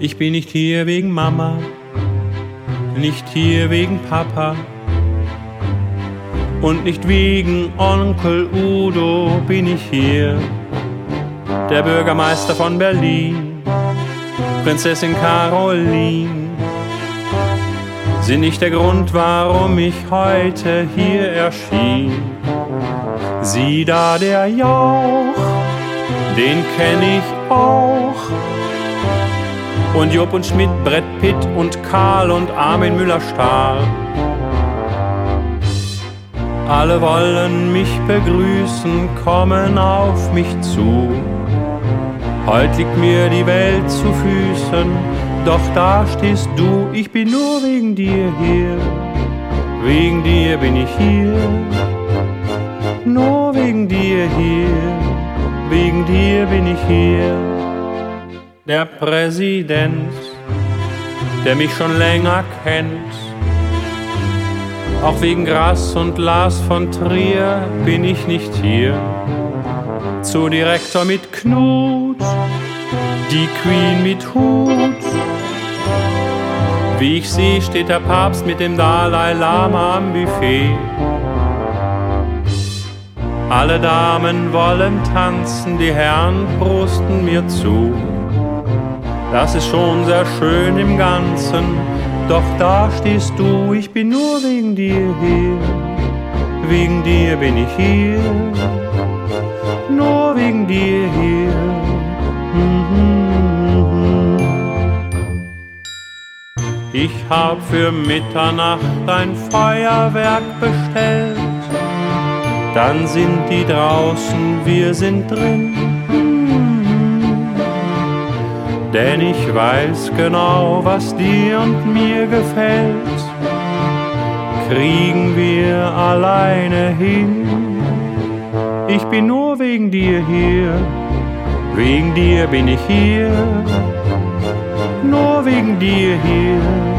Ich bin nicht hier wegen Mama, nicht hier wegen Papa und nicht wegen Onkel Udo bin ich hier. Der Bürgermeister von Berlin, Prinzessin Caroline, sind nicht der Grund, warum ich heute hier erschien. Sieh da, der Jauch, den kenn ich auch. Und Job und Schmidt, Brett Pitt und Karl und Armin Müller-Stahl. Alle wollen mich begrüßen, kommen auf mich zu. Heut liegt mir die Welt zu Füßen, doch da stehst du, ich bin nur wegen dir hier. Wegen dir bin ich hier, nur wegen dir hier, wegen dir bin ich hier. Der Präsident, der mich schon länger kennt, auch wegen Grass und Lars von Trier bin ich nicht hier. Zu Direktor mit Knut, die Queen mit Hut. Wie ich sehe, steht der Papst mit dem Dalai Lama am Buffet. Alle Damen wollen tanzen, die Herren prosten mir zu. Das ist schon sehr schön im Ganzen, doch da stehst du, ich bin nur wegen dir hier. Wegen dir bin ich hier, nur wegen dir hier. Ich hab für Mitternacht ein Feuerwerk bestellt, dann sind die draußen, wir sind drin. Denn ich weiß genau, was dir und mir gefällt, kriegen wir alleine hin. Ich bin nur wegen dir hier, wegen dir bin ich hier, nur wegen dir hier.